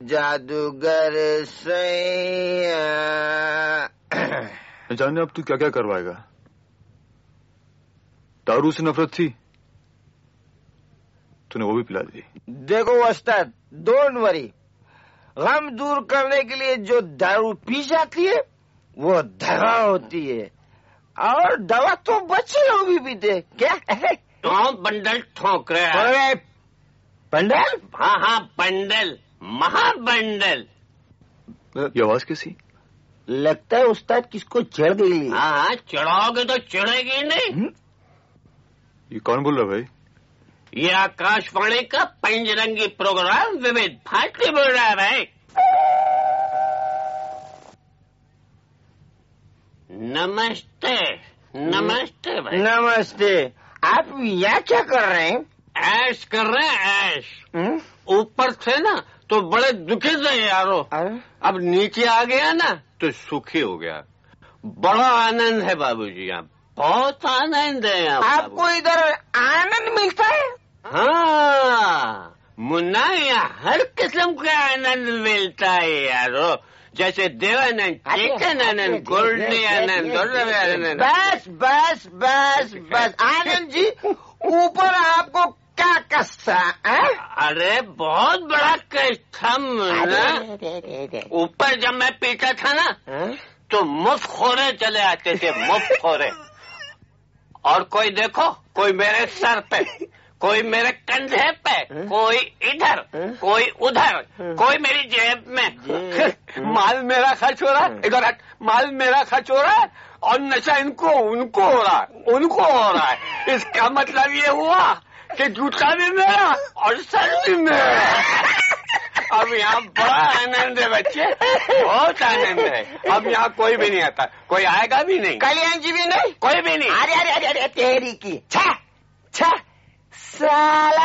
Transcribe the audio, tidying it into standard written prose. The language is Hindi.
जादूगर सैया। न जाने अब तू क्या क्या करवाएगा। दारू से नफरत थी, तूने वो भी पिला दी। देखो उस्ताद, डोंट वरी, गम दूर करने के लिए जो दारू पी जाती है वो दवा होती है, और दवा तो बच्चे लोग भी पीते। क्या तो बंडल ठोक रहे हैं। बंडल? हाँ, बंडल, महाबंडल। ये आवाज कैसी? लगता है उस्ताद किसको चढ़ गई। हाँ, चढ़ाओगे तो चढ़ेगी नहीं। ये कौन बोल रहा भाई? ये आकाशवाणी का पंचरंगी प्रोग्राम विविध भारती बोल रहा है भाई। नमस्ते। नमस्ते भाई। नमस्ते। आप यहाँ क्या कर रहे हैं? ऐश कर रहे हैं, ऐश। ऊपर से ना तो बड़े दुखी थे यारो, अब नीचे आ गया ना तो सुखी हो गया। बड़ा आनंद है बाबूजी, यहाँ बहुत आनंद है। आपको इधर आनंद मिलता है? हाँ मुन्ना, यहाँ हर किस्म का आनंद मिलता है यारो, जैसे देवानंद, चेतन आनंद, गोल्डी आनंद, आनंद। बस बस बस बस आनंद जी, ऊपर आपको क्या कष्ट है? अरे बहुत बड़ा कष्ट था मुन्ना। ऊपर जब मैं पीता था ना तो मुफ्त खोरे चले आते थे, मुफ्त खोरे। और कोई देखो, कोई मेरे सर पे, कोई मेरे कंधे पे, कोई इधर, कोई उधर, कोई मेरी जेब में। माल मेरा खर्च हो रहा है, इधर माल मेरा खर्च हो रहा है, और नशा इनको उनको हो रहा है, उनको हो रहा है। इसका मतलब ये हुआ कि जूता भी मेरा और सर भी मेरा। अब यहाँ बड़ा आनंद है बच्चे, बहुत आनंद है। अब यहाँ कोई भी नहीं आता, कोई आएगा भी नहीं। कल्याण जी भी नहीं? कोई भी नहीं। अरे अरे अरे तेरी की छा छा साल